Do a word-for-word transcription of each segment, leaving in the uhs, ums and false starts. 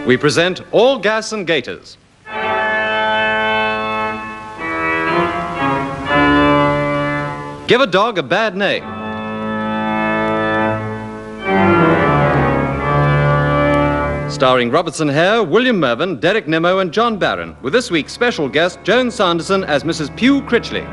We present All Gas and Gaiters. Give a dog a bad name. Starring Robertson Hare, William Mervyn, Derek Nimmo, and John Barron, with this week's special guest, Joan Sanderson, as Missus Pew Critchley.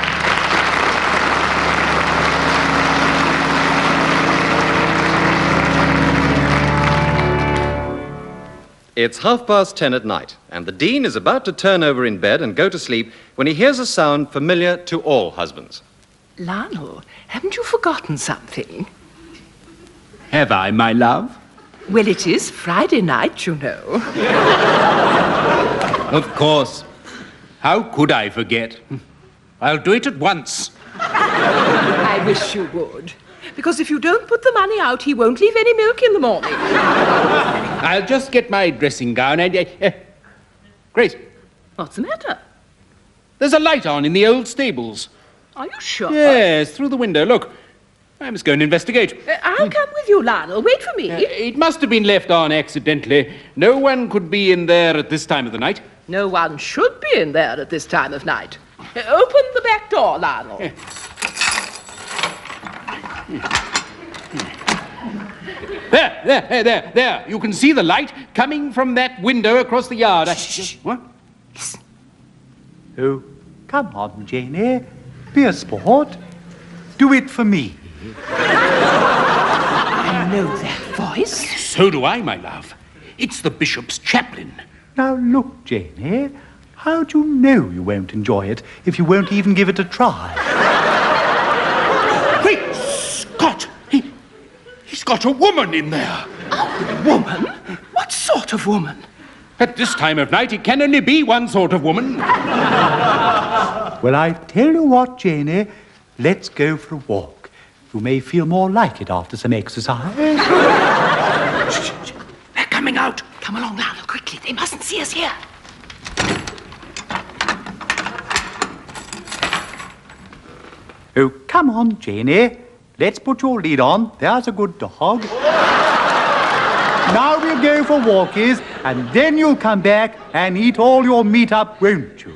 It's half past ten at night, and the Dean is about to turn over in bed and go to sleep when he hears a sound familiar to all husbands. Lionel, haven't you forgotten something? Have I, my love? Well, it is Friday night, you know. Of course. How could I forget? I'll do it at once. I wish you would. Because if you don't put the money out, he won't leave any milk in the morning. I'll just get my dressing gown and... Uh, uh, Grace. What's the matter? There's a light on in the old stables. Are you sure? Yes, through the window. Look, I must go and investigate. Uh, I'll come with you, Lionel. Wait for me. Uh, it must have been left on accidentally. No one could be in there at this time of the night. No one should be in there at this time of night. Uh, open the back door, Lionel. Uh. There, there, there, there, there. You can see the light coming from that window across the yard. Shh, shh, shh. What? Listen. Oh, come on, Janie. Be a sport. Do it for me. I know that voice. So do I, my love. It's the bishop's chaplain. Now, look, Janie. How do you know you won't enjoy it if you won't even give it a try? Great Scott! He, he's got a woman in there. A woman? What sort of woman? At this time of night, it can only be one sort of woman. Well, I tell you what, Janie. Let's go for a walk. You may feel more like it after some exercise. Shh, shh, shh. They're coming out. Come along, Lionel, quickly. They mustn't see us here. Oh, come on, Janie. Let's put your lead on. There's a good dog. Now we'll go for walkies, and then you'll come back and eat all your meat up, won't you?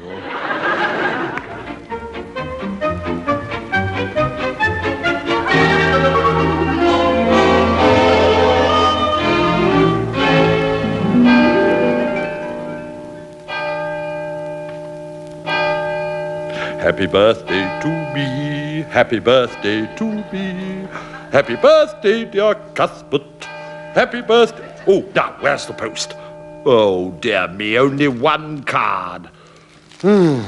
Happy birthday to me, happy birthday to me, happy birthday, dear Cuthbert, happy birthday. Oh, now, where's the post? Oh, dear me, only one card. Hmm.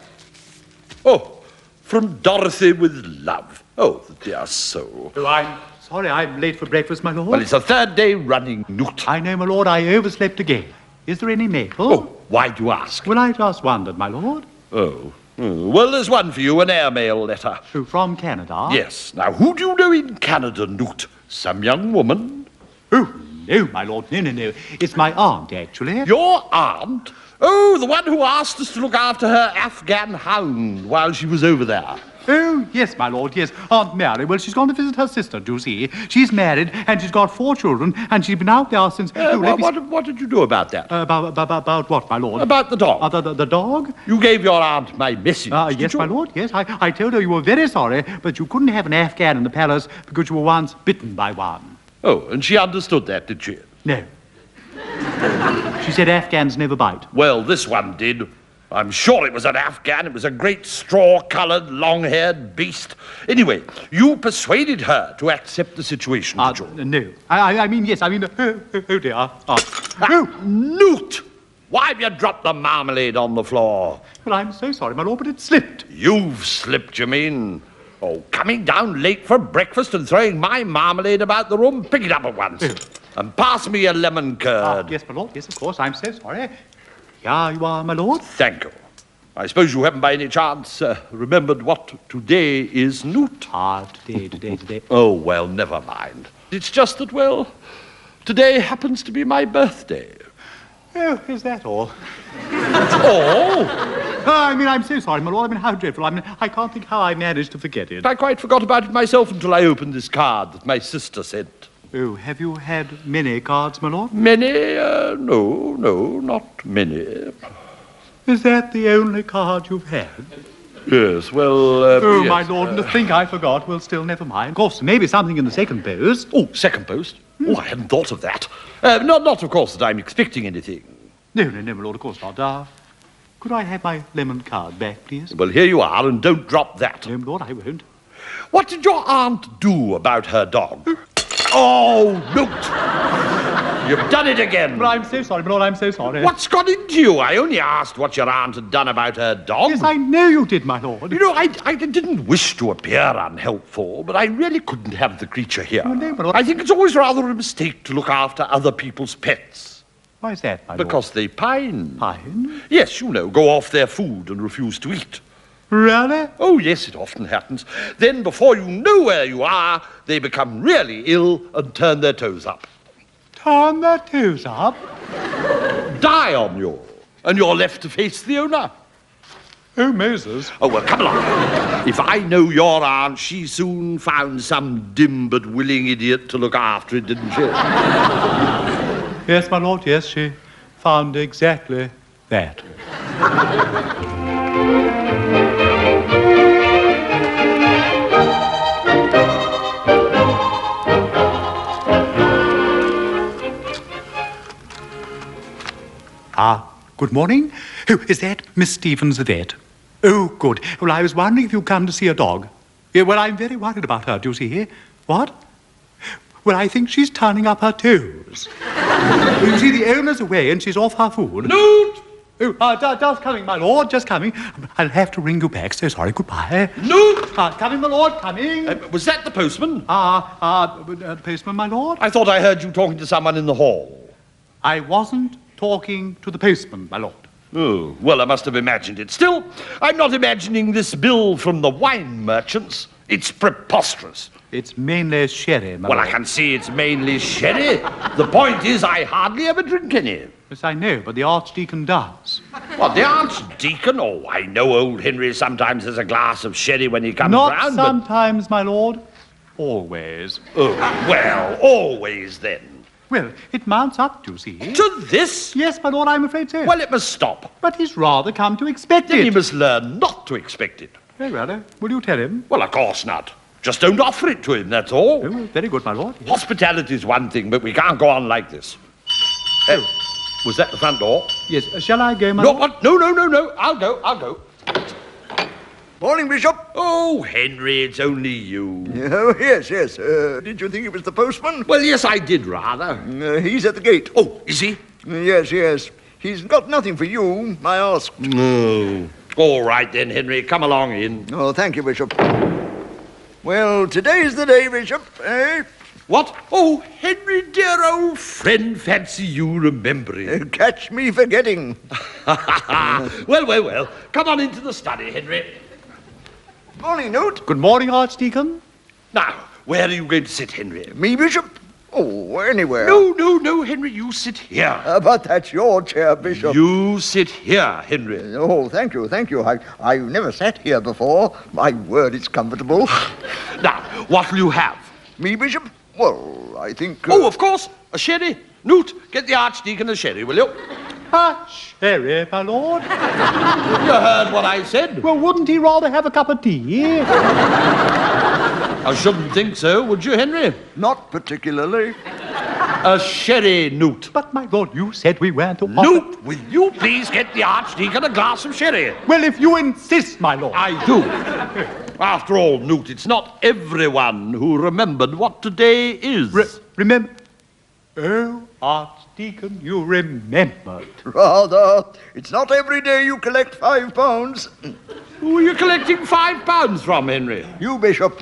Oh, from Dorothy with love. Oh, the dear soul. Oh, I'm sorry I'm late for breakfast, my lord. Well, it's the third day running, Newt. I know, my lord, I overslept again. Is there any maple? Oh, why do you ask? Well, I just wondered, my lord. Oh. Hmm. Well, there's one for you, an airmail letter. Oh, from Canada? Yes. Now, who do you know in Canada, Newt? Some young woman? Oh, no, my lord, no, no, no. It's my aunt, actually. Your aunt? Oh, the one who asked us to look after her Afghan hound while she was over there. Oh, yes, my lord, yes. Aunt Mary, well, she's gone to visit her sister, do you see? She's married, and she's got four children, and she's been out there since... Uh, oh, what, me... what, what did you do about that? Uh, about, about, about what, my lord? About the dog. Uh, the, the, the dog? You gave your aunt my message, Uh, did yes, you? my lord, yes. I, I told her you were very sorry, but you couldn't have an Afghan in the palace because you were once bitten by one. Oh, and she understood that, did she? No. She said Afghans never bite. Well, this one did. I'm sure it was an Afghan. It was a great straw-coloured, long-haired beast. Anyway, you persuaded her to accept the situation, Uh, did you? no. I, I mean, yes, I mean, oh, oh, oh dear. Oh. Ah, Newt! Why have you dropped the marmalade on the floor? Well, I'm so sorry, my lord, but it slipped. You've slipped, you mean? Oh, coming down late for breakfast and throwing my marmalade about the room? Pick it up at once. Oh. And pass me a lemon curd. Ah, yes, my lord, yes, of course, I'm so sorry. Here you are, my lord. Thank you. I suppose you haven't by any chance uh, remembered what today is, Newt? Ah, today, today, today. Oh, well, never mind. It's just that, well, today happens to be my birthday. Oh, is that all? Oh! Oh, I mean, I'm so sorry, my lord. I mean, how dreadful. I mean, I can't think how I managed to forget it. I quite forgot about it myself until I opened this card that my sister sent. Oh, have you had many cards, my lord? Many? Uh, no, no, not many. Is that the only card you've had? Yes, well... Uh, Oh, yes, my lord, uh, to think I forgot. Well, still, never mind. Of course, maybe something in the second post. Oh, second post? Oh, I hadn't thought of that. Uh, not, not, of course, that I'm expecting anything. No, no, no, my lord, of course not. Uh, could I have my lemon card back, please? Well, here you are, and don't drop that. No, my lord, I won't. What did your aunt do about her dog? Oh, Newt! You've done it again. But I'm so sorry, my lord, I'm so sorry. What's got into you? I only asked what your aunt had done about her dog. Yes, I know you did, my lord. You know, I, I didn't wish to appear unhelpful, but I really couldn't have the creature here. Oh, no, my lord. I think it's always rather a mistake to look after other people's pets. Why is that, my lord? Because they pine. Pine? Yes, you know, go off their food and refuse to eat. Really? Oh, yes, it often happens. Then, before you know where you are, they become really ill and turn their toes up. Turn their toes up? Die on you, and you're left to face the owner. Oh, Moses. Oh, well, come along. If I know your aunt, she soon found some dim but willing idiot to look after it, didn't she? Yes, my lord, yes, she found exactly that. Ah, good morning. Oh, is that Miss Stevens, the vet? Oh, good. Well, I was wondering if you'd come to see a dog. Yeah, well, I'm very worried about her, do you see? What? Well, I think she's turning up her toes. You see, the owner's away and she's off her food. Newt! Oh, uh, ju- just coming, my lord, just coming. I'll have to ring you back, so sorry. Goodbye. Newt! Uh, coming, my lord, coming. Uh, was that the postman? Ah, uh, uh, postman, my lord. I thought I heard you talking to someone in the hall. I wasn't talking to the postman, my lord. Oh, well, I must have imagined it. Still, I'm not imagining this bill from the wine merchants. It's preposterous. It's mainly sherry, my Well, lord. I can see it's mainly sherry. The point is, I hardly ever drink any. Yes, I know, but the archdeacon does. What, the archdeacon? Oh, I know old Henry sometimes has a glass of sherry when he comes Not round, sometimes, my lord. Always. but... Oh, well, always then. Well, it mounts up, you see. To this? Yes, my lord, I'm afraid so. Well, it must stop. But he's rather come to expect Then it. he must learn not to expect it. Very well, uh, will you tell him? Well, of course not. Just don't offer it to him, that's all. Oh, very good, my lord. Yes. Hospitality's one thing, but we can't go on like this. Oh, was that the front door? Yes, uh, shall I go, my No, lord? what? No, no, no, no. I'll go, I'll go. Morning, Bishop. Oh, Henry, it's only you. Oh, yes, yes. Uh, did you think it was the postman? Well, yes, I did rather. Uh, he's at the gate. Oh, is he? Uh, yes, yes. He's got nothing for you. I asked. No. All right then, Henry, come along in. Oh, thank you, Bishop. Well, today's the day, Bishop, eh? What? Oh, Henry, dear old friend, fancy you remembering. Uh, catch me forgetting. Well, well, well. Come on into the study, Henry. Morning, Newt. Good morning, archdeacon. Now, where are you going to sit, Henry? Me, Bishop? Oh, anywhere. No, no, no, Henry, you sit here. Uh, but that's your chair, Bishop. You sit here, Henry. Oh, thank you, thank you. I, I've never sat here before. My word, it's comfortable. Now, what'll you have? Me, Bishop? Well, I think... uh, Oh, of course, a sherry. Newt, get the archdeacon a sherry, will you? Ah, sherry, my lord. You heard what I said. Well, wouldn't he rather have a cup of tea? I shouldn't think so, would you, Henry? Not particularly. A sherry, Newt. But, my lord, you said we weren't to offer... Newt, will you please get the archdeacon a glass of sherry? Well, if you insist, my lord. I do. After all, Newt, it's not everyone who remembered what today is. Re- remember... Oh, archdeacon, you remembered. Rather. It's not every day you collect five pounds. Who are you collecting five pounds from, Henry? You, Bishop.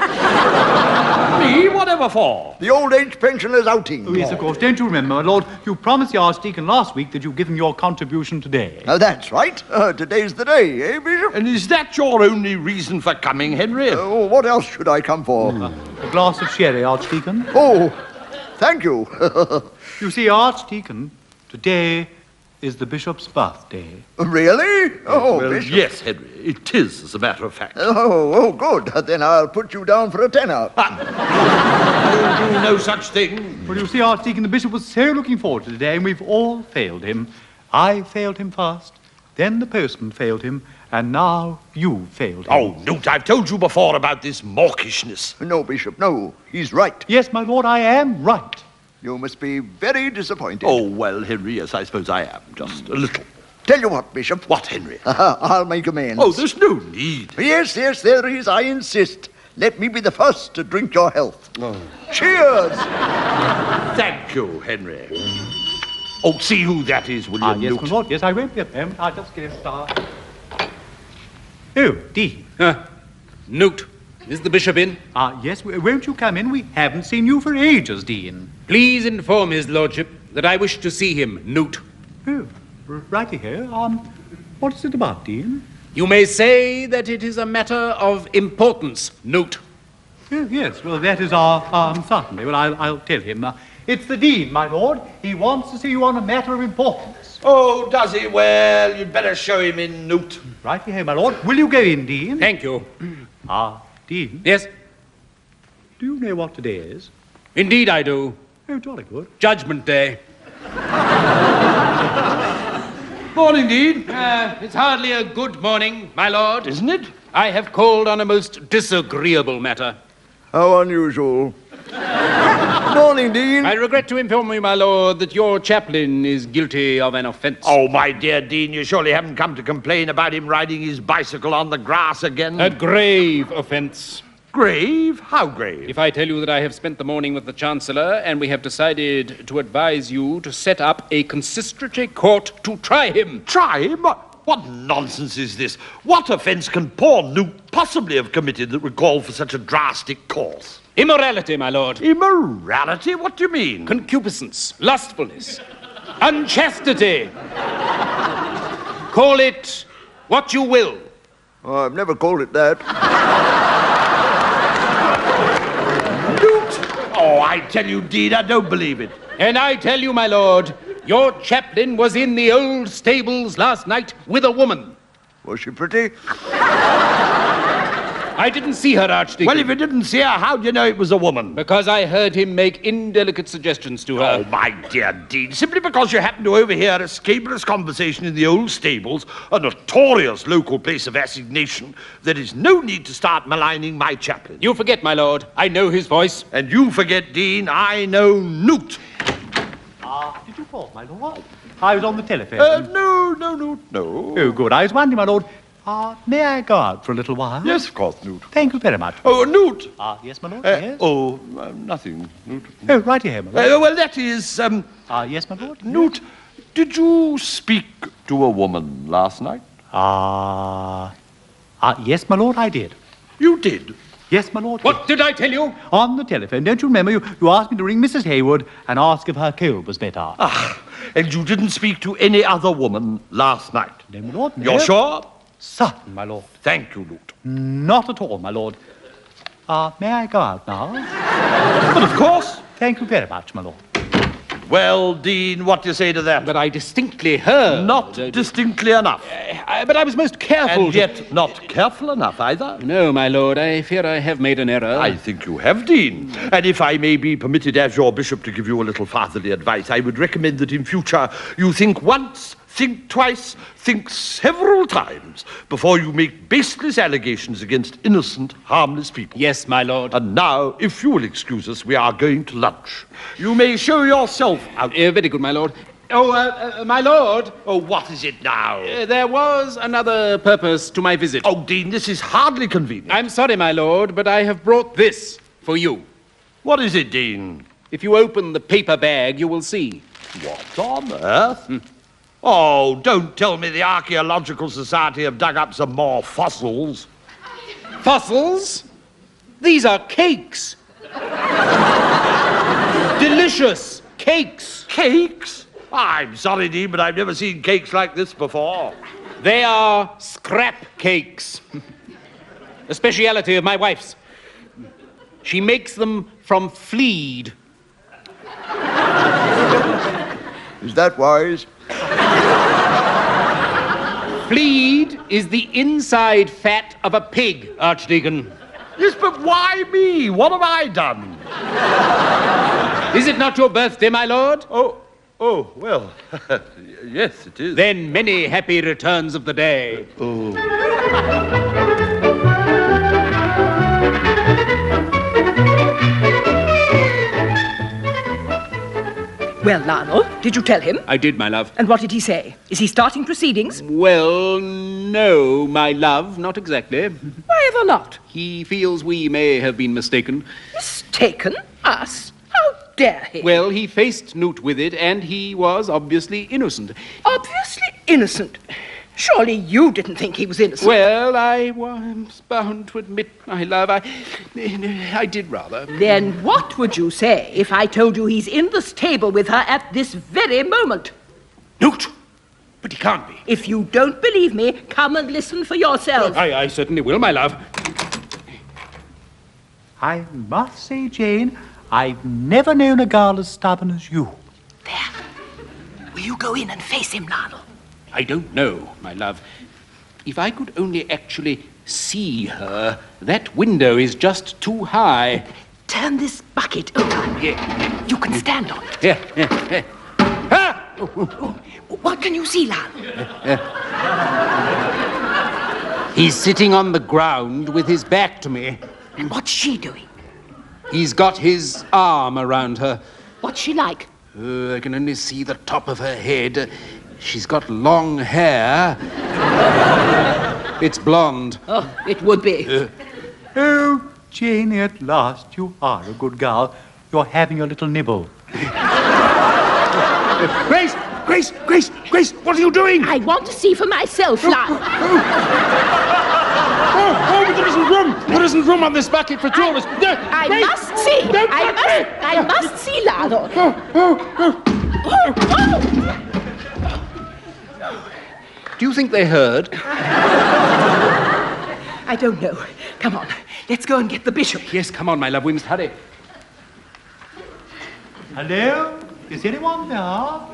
Me? Whatever for? The old age pensioners' outing. Oh, yes, of course. Don't you remember, my lord? You promised the archdeacon last week that you'd give him your contribution today. Now, that's right. Uh, today's the day, eh, Bishop? And is that your only reason for coming, Henry? Oh, what else should I come for? A glass of sherry, archdeacon. Oh, thank you. You see, archdeacon, today is the bishop's birthday. Really? Oh, well, Bishop. yes, Henry, it is, as a matter of fact. Oh, oh, good. Then I'll put you down for a tenner. I'll do no such thing. Well, you see, Archdeacon, the bishop was so looking forward to today, and we've all failed him. I failed him first, then the postman failed him, and now you failed him. Oh, Newt, I've told you before about this mawkishness. No, Bishop, no. He's right. Yes, my lord, I am right. You must be very disappointed. Oh, well, Henry, yes, I suppose I am, just a little. Tell you what, Bishop. What, Henry? I'll make amends. Oh, there's no need. Yes, yes, there is. I insist. Let me be the first to drink your health. Oh. Cheers! Thank you, Henry. Oh, see who that is, will you, Ah, yes, Newt? my lord, yes, I won't be a moment. I'll just get a star. Oh, Dean. Uh, Newt, is the bishop in? Ah, yes, w- won't you come in? We haven't seen you for ages, Dean. Please inform his lordship that I wish to see him, Newt. Oh, r- righty here. Um, what is it about, Dean? You may say that it is a matter of importance, Newt. Oh, yes, well, that is our, um, certainly. Well, I'll, I'll tell him. Uh, it's the Dean, my lord. He wants to see you on a matter of importance. Oh, does he? Well, you'd better show him in, Newt. Righty here, my lord. Will you go in, Dean? Thank you. Ah, Dean, Yes, do you know what today is? indeed I do. Oh, jolly good. Judgment Day. Morning, Dean. Uh, it's hardly a good morning, my lord. Isn't it? I have called on a most disagreeable matter. How unusual. Morning, Dean. I regret to inform you, my lord, that your chaplain is guilty of an offence. Oh, my dear Dean, you surely haven't come to complain about him riding his bicycle on the grass again? A grave offence. Grave? How grave? If I tell you that I have spent the morning with the Chancellor and we have decided to advise you to set up a consistory court to try him. Try him? What nonsense is this? What offence can poor Newt possibly have committed that would call for such a drastic course? Immorality, my lord. Immorality? What do you mean? Concupiscence, lustfulness, unchastity. Call it what you will. Oh, I've never called it that. Newt! Oh, I tell you, Dean, I don't believe it. And I tell you, my lord, your chaplain was in the old stables last night with a woman. Was she pretty? I didn't see her, Archdeacon. Well, if you didn't see her, how do you know it was a woman? Because I heard him make indelicate suggestions to her. Oh, my dear Dean, simply because you happened to overhear a scabulous conversation in the old stables, a notorious local place of assignation, there is no need to start maligning my chaplain. You forget, my lord, I know his voice. And you forget, Dean, I know Newt. Ah, did you call, my lord? I was on the telephone. Uh, no, no, no, no. Oh, good. I was wondering, my lord, uh, may I go out for a little while? Yes, of course, Newt. Thank you very much. Oh, Newt. Ah, yes, my lord, Uh, yes. Oh, uh, nothing, Newt. Oh, righty here, my lord. Uh, well, that is, um, Ah, yes, my lord. Newt, did you speak to a woman last night? Ah, ah, yes, my lord, I did. You did. Yes, my lord. What did I tell you? On the telephone. Don't you remember? You, you asked me to ring Missus Hayward and ask if her cold was better. Ah, and you didn't speak to any other woman last night? No, my lord. No. You're sure? Certain, my lord. Thank you, Newt. Not at all, my lord. Ah, may I go out now? But of course. Thank you very much, my lord. Well, Dean, what do you say to that? But I distinctly heard. Not Uh, distinctly enough. I, but I was most careful. And to- yet not careful enough either. No, my lord, I fear I have made an error. I think you have, Dean. And if I may be permitted as your bishop to give you a little fatherly advice, I would recommend that in future you think once, think twice, think several times before you make baseless allegations against innocent, harmless people. Yes, my lord. And now, if you will excuse us, we are going to lunch. You may show yourself out. Uh, very good, my lord. Oh, uh, uh, my lord, Oh, what is it now? uh, there was another purpose to my visit. Oh, Dean, this is hardly convenient. I'm sorry, my lord, but I have brought this for you. What is it, Dean? If you open the paper bag, you will see. What on earth? Oh, don't tell me the Archaeological Society have dug up some more fossils. Fossils? These are cakes. Delicious cakes. Cakes? I'm sorry, Dean, but I've never seen cakes like this before. They are scrap cakes. A speciality of my wife's. She makes them from flead. Is that wise? Fleed is the inside fat of a pig, Archdeacon. Yes, but why me? What have I done? Is it not your birthday, my lord? Oh, oh, well, yes, it is. Then many happy returns of the day. Well, Lionel, did you tell him? I did, my love. And what did he say? Is he starting proceedings? Well, no, my love, not exactly. Why ever not? He feels we may have been mistaken. Mistaken? Us? How dare he? Well, he faced Newt with it, and he was obviously innocent. Obviously innocent. Surely you didn't think he was innocent. Well, I was bound to admit, my love, I, I did rather. Then what would you say if I told you he's in the stable with her at this very moment? Newt! But he can't be. If you don't believe me, come and listen for yourself. I, I certainly will, my love. I must say, Jane, I've never known a girl as stubborn as you. There. Will you go in and face him, Lionel? I don't know, my love. If I could only actually see her, that window is just too high. Turn this bucket over. Yeah. You can stand on it. Yeah, yeah, yeah. Ah! Oh, oh. What can you see, Lionel? He's sitting on the ground with his back to me. And what's she doing? He's got his arm around her. What's she like? Uh, I can only see the top of her head. Uh, she's got long hair. It's blonde. Oh, it would be. Uh, Oh, Jane, at last you are a good girl. You're having a little nibble. uh, Grace! Grace! Grace! Grace! What are you doing? I want to see for myself, Lionel. Oh, oh, but there isn't room! There isn't room on this bucket for two of us. I Grace! must see. Don't I touch must. me! I must see, Lionel. Oh, oh, oh. Oh, oh. Do you think they heard? I don't know. Come on, let's go and get the bishop. Yes, come on, my love. We must hurry. Hello? Is anyone there?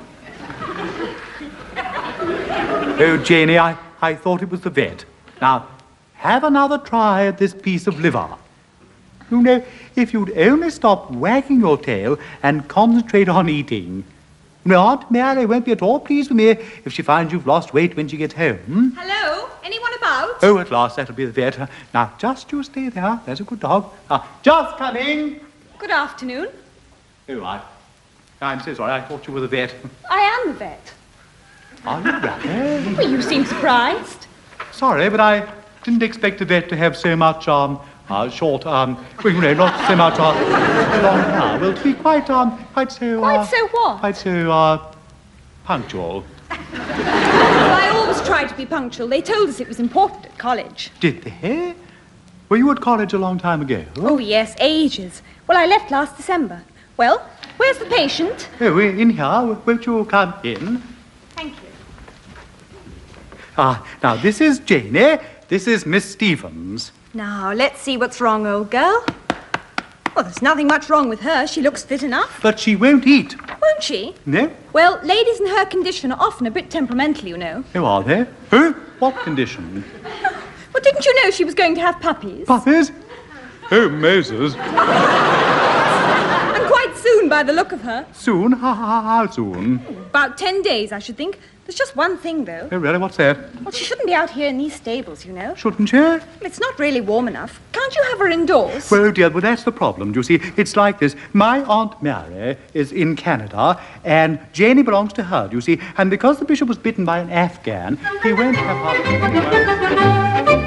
Oh, Janie, I, I thought it was the vet. Now, have another try at this piece of liver. You know, if you'd only stop wagging your tail and concentrate on eating. My Aunt Mary won't be at all pleased with me if she finds you've lost weight when she gets home. Hello? Anyone about? Oh, at last, that'll be the vet. Now, just you stay there. There's a good dog. Now, just coming. Good afternoon. Oh, I, I'm so sorry. I thought you were the vet. I am the vet. Are you really? Well, you seem surprised. Sorry, but I didn't expect a vet to have so much, um, uh, short, um, well, you know, not so much, uh, long hair. Well, to be quite, um, quite so, uh, Quite so what? Quite so, uh, punctual. Well, I always try to be punctual. They told us it was important at college. Did they? Were you at college a long time ago? Oh, yes, ages. Well, I left last December. Well, where's the patient? Oh, we're in here. Won't you come in? Thank you. Ah, now, this is Janie. This is Miss Stevens. Now, let's see what's wrong, old girl. Well, there's nothing much wrong with her. She looks fit enough. But she won't eat. Won't she? No? Well, ladies in her condition are often a bit temperamental, you know. Oh, are they? Oh, what condition? Well, didn't you know she was going to have puppies? Puppies? Oh, Moses. And quite soon, by the look of her. Soon? How, how, how soon? About ten days, I should think. There's just one thing, though. Oh, really? What's that? Well, she shouldn't be out here in these stables, you know. Shouldn't she? Well, it's not really warm enough. Can't you have her indoors? Well, oh dear, well, that's the problem. Do you see, it's like this. My Aunt Mary is in Canada, and Janie belongs to her, do you see? And because the bishop was bitten by an Afghan, he won't have her.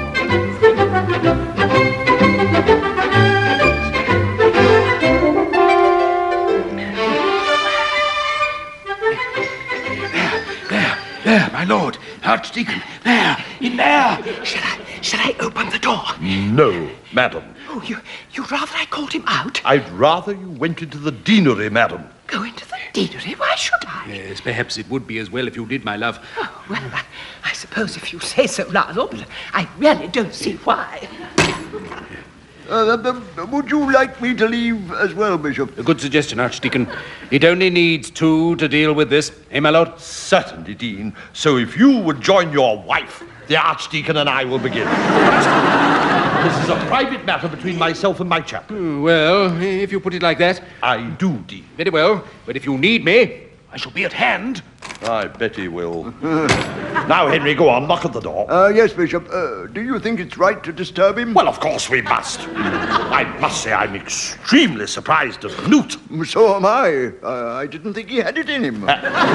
There, my lord, Archdeacon, there, in there. Shall I, shall I open the door? No, madam. Oh, you, you'd rather I called him out? I'd rather you went into the deanery, madam. Go into the deanery? Why should I? Yes, perhaps it would be as well if you did, my love. Oh, well, I, I suppose if you say so, Lionel, but I really don't see why. Uh, uh, uh, would you like me to leave as well, Bishop? A good suggestion, Archdeacon. It only needs two to deal with this. Eh, my lord? Certainly, Dean. So if you would join your wife, the Archdeacon and I will begin. This is a private matter between myself and my chaplain. Well, if you put it like that. I do, Dean. Very well. But if you need me, I shall be at hand. I bet he will. Now, Henry, go on, knock at the door. Uh, yes, Bishop. Uh, do you think it's right to disturb him? Well, of course we must. I must say I'm extremely surprised at Newt. So am I. Uh, I didn't think he had it in him.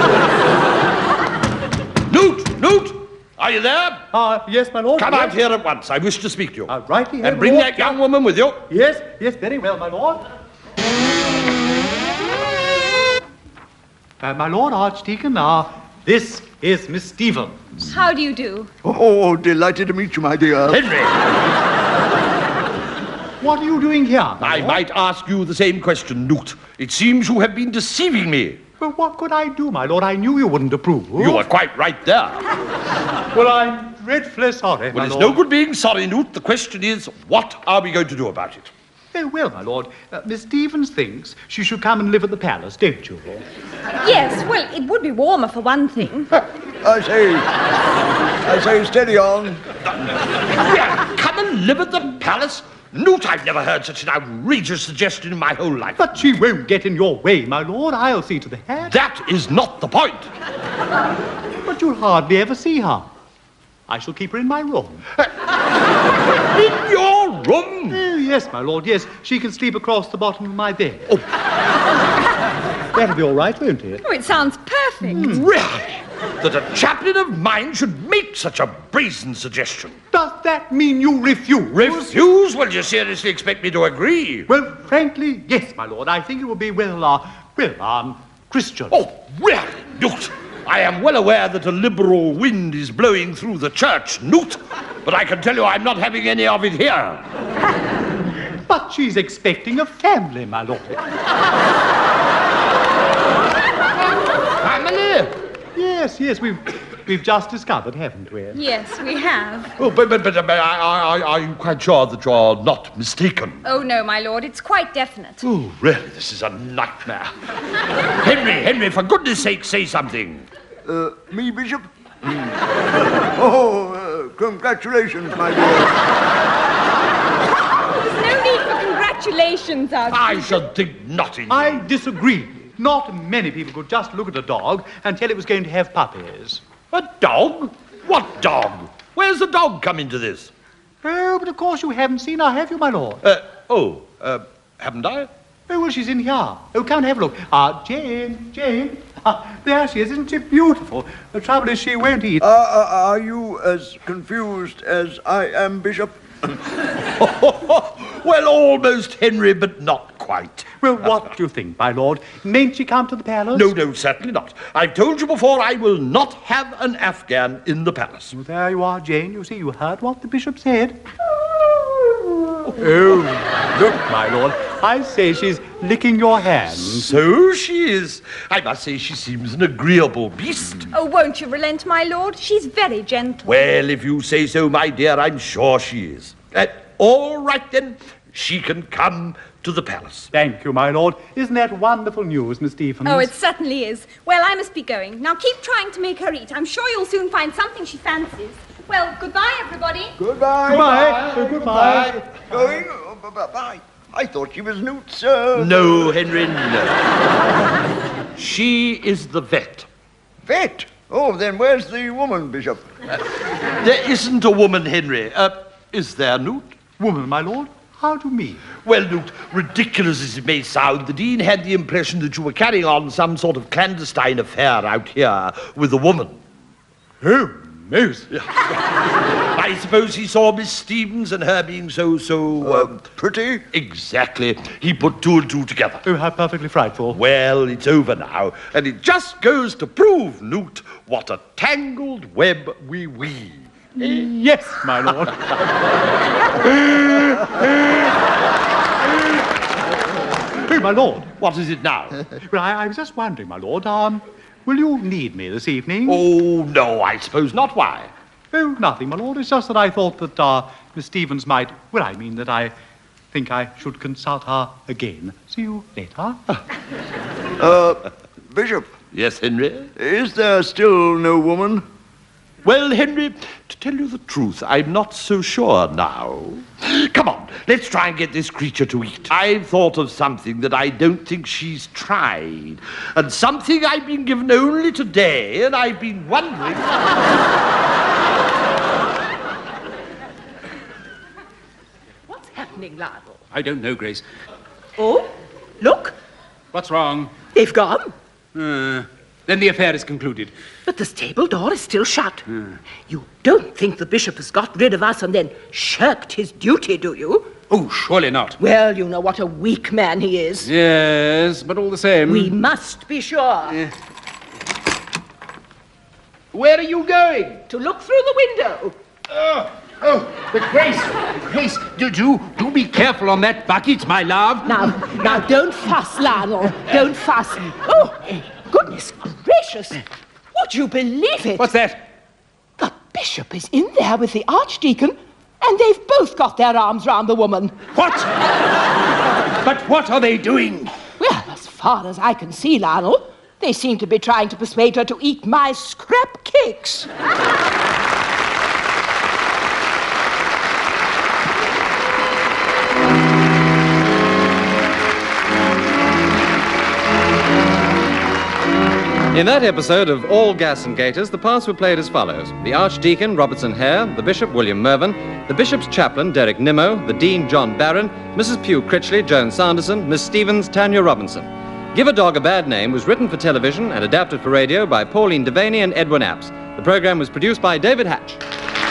Newt! Newt! Are you there? Ah, yes, my lord. Come yes. out here at once. I wish to speak to you. Uh, right here, And bring my lord. that young woman with you. Yes, yes, very well, my lord. Uh, my lord Archdeacon, uh, this is Miss Stevens. How do you do? Oh, delighted to meet you, my dear. Henry, What are you doing here? my I lord? might ask you the same question, Newt. It seems you have been deceiving me. Well, what could I do, my lord? I knew you wouldn't approve. You are quite right there. Well, I'm dreadfully sorry, Well, my it's lord. no good being sorry, Newt. The question is, what are we going to do about it? Very well, my lord. Uh, Miss Stevens thinks she should come and live at the palace, don't you? Yes, well, it would be warmer for one thing. I say, I say, steady on. Yeah, come and live at the palace? Newt, I've never heard such an outrageous suggestion in my whole life. But she won't get in your way, my lord. I'll see to the hat. That is not the point. But you'll hardly ever see her. I shall keep her in my room. In your room? Oh, yes, my lord, yes. She can sleep across the bottom of my bed. Oh. That'll be all right, won't it? Oh, it sounds perfect. Really? That a chaplain of mine should make such a brazen suggestion? Does that mean you refuse? Refuse? Well, you seriously expect me to agree? Well, frankly, yes, my lord. I think it would be, well, uh, well, um, Christian. Oh, really, Newt? I am well aware that a liberal wind is blowing through the church, Newt, but I can tell you I'm not having any of it here. But she's expecting a family, my lord. Family? Yes, yes, we've we've just discovered, haven't we? Yes, we have. Oh, but, but, but uh, I, I, are you quite sure that you're not mistaken? Oh, no, my lord, it's quite definite. Oh, really, this is a nightmare. Henry, Henry, for goodness sake, say something. Uh, me, Bishop? Oh, uh, congratulations, my dear. There's no need for congratulations, Archdeacon. I should think not, indeed. I disagree. Not many people could just look at a dog and tell it was going to have puppies. A dog? What dog? Where's the dog come into this? Oh, but of course you haven't seen her, have you, my lord? Uh, oh, uh, haven't I? Oh, well, she's in here. Oh, come and have a look. Ah, Jane, Jane. Ah, there she is. Isn't she beautiful? The trouble is she won't eat. Uh, uh, are you as confused as I am, Bishop? Well, almost, Henry, but not quite. Well, what do you think, my lord? Mayn't she come to the palace? No, no, certainly not. I've told you before I will not have an Afghan in the palace. Oh, there you are, Jane. You see, you heard what the bishop said. Oh, look, my lord. I say she's licking your hand. So she is. I must say she seems an agreeable beast. Oh, won't you relent, my lord? She's very gentle. Well, if you say so, my dear, I'm sure she is. Uh, all right, then. She can come to the palace. Thank you, my lord. Isn't that wonderful news, Miss Stephens? Oh, it certainly is. Well, I must be going. Now keep trying to make her eat. I'm sure you'll soon find something she fancies. Well, goodbye, everybody. Goodbye. Goodbye. Oh, goodbye. Going? Oh, b- b- bye. I thought she was Newt's, uh... No, Henry, no. She is the vet. Vet? Oh, then where's the woman, Bishop? There isn't a woman, Henry. Uh, is there, Newt? Woman, my lord? How do you mean? Well, Newt, ridiculous as it may sound, the Dean had the impression that you were carrying on some sort of clandestine affair out here with a woman. Oh, most. I suppose he saw Miss Stevens and her being so, so... Uh, um, pretty? exactly. He put two and two together. Oh, how perfectly frightful. Well, it's over now, and it just goes to prove, Newt, what a tangled web we weave. Yes, my lord. Oh, my lord. What is it now? Well, I, I was just wondering, my lord, um, will you need me this evening? Oh, no, I suppose not. Why? Oh, nothing, my lord. It's just that I thought that, uh, Miss Stevens might... Well, I mean that I... think I should consult her again. See you later. Uh, Bishop, Yes, Henry? is there still no woman? Well, Henry, to tell you the truth, I'm not so sure now. Come on, let's try and get this creature to eat. I've thought of something that I don't think she's tried, and something I've been given only today, and I've been wondering... What's happening, Lionel? I don't know, Grace. Oh, look, What's wrong? they've gone. Uh, then the affair is concluded. But the stable door is still shut. You don't think the bishop has got rid of us and then shirked his duty, do you? Oh, surely not. Well, you know what a weak man he is. Yes, but all the same... We must be sure Where are you going? to look through the window. Oh, oh, but Grace, Grace, do, do, do be careful on that bucket, my love. Now, now, don't fuss, Lionel. Don't fuss. Oh, goodness gracious. Would you believe it? What's that? The bishop is in there with the archdeacon, and they've both got their arms round the woman. What? But what are they doing? Well, as far as I can see, Lionel, they seem to be trying to persuade her to eat my scrap cakes. In that episode of All Gas and Gaiters, the parts were played as follows. The Archdeacon, Robertson Hare, the Bishop, William Mervyn, the Bishop's Chaplain, Derek Nimmo, the Dean, John Barron, Missus Pugh Critchley, Joan Sanderson, Miss Stevens, Tanya Robinson. Give a Dog a Bad Name was written for television and adapted for radio by Pauline Devaney and Edwin Apps. The program was produced by David Hatch.